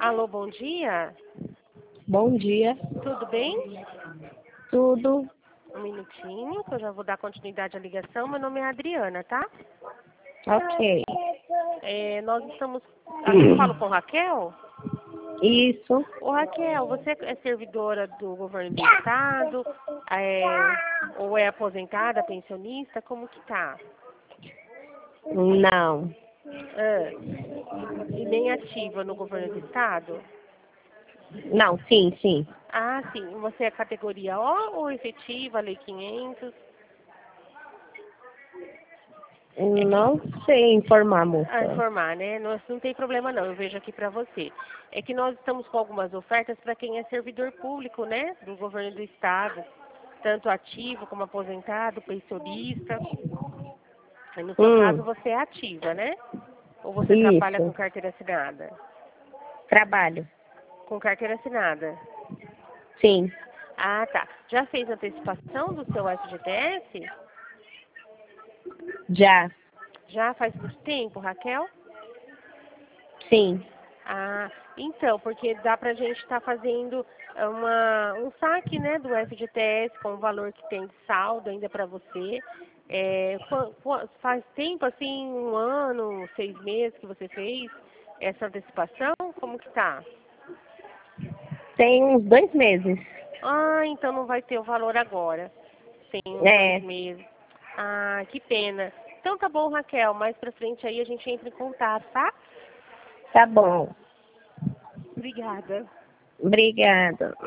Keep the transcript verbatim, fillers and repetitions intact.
Alô, bom dia. Bom dia. Tudo bem? Tudo. Um minutinho, que eu já vou dar continuidade à ligação. Meu nome é Adriana, tá? Ok. É, nós estamos... Aqui eu falo com Raquel? Isso. Ô, Raquel, você é servidora do governo do estado? É, ou é aposentada, pensionista? Como que tá? Não. Ah, e nem ativa no governo do estado? Não, sim, sim. Ah, sim. Você é categoria O ou efetiva, lei quinhentos? É que, Não sei informar, a moça. informar, né? Não, não tem problema não, eu vejo aqui para você. É que nós estamos com algumas ofertas para quem é servidor público, né? Do governo do estado. Tanto ativo como aposentado, pensionista. E no seu caso Hum, você é ativa, né? Ou você trabalha com isso. carteira assinada? Trabalho. Com carteira assinada. Sim. Ah, tá. Já fez antecipação do seu F G T S? Já. Já faz muito tempo, Raquel? Sim. Ah, então, porque dá pra gente estar fazendo uma, um saque, né, do F G T S com o valor que tem de saldo ainda para você. É, qua- qua- faz tempo, assim, um ano, seis meses que você fez essa antecipação? Como que tá? Tem uns dois meses. Ah, então não vai ter o valor agora. Tem uns dois É. meses. Ah, que pena. Então tá bom, Raquel. Mais pra frente aí a gente entra em contato, tá? Tá bom. Obrigada. Obrigada.